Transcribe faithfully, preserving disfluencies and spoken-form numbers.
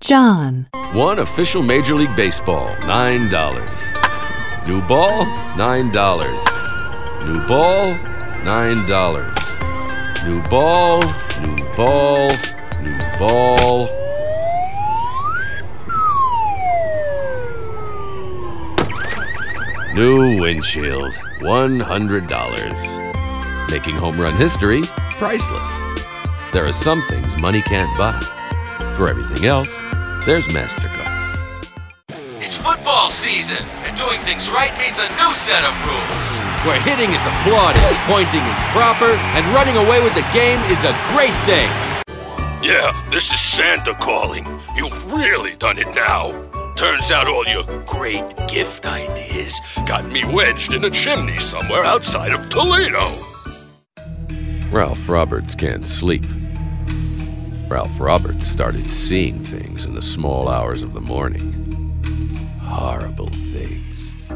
John. One official Major League Baseball, nine dollars. New ball, nine dollars. New ball, nine dollars. New ball, new ball, new ball. New windshield, one hundred dollars. Making home run history, priceless. There are some things money can't buy. For everything else, there's MasterCard. It's football season, and doing things right means a new set of rules. Where hitting is applauded, pointing is proper, and running away with the game is a great thing. Yeah, this is Santa calling. You've really done it now. Turns out all your great gift ideas got me wedged in a chimney somewhere outside of Toledo. Ralph Roberts can't sleep. Ralph Roberts started seeing things in the small hours of the morning. Horrible things.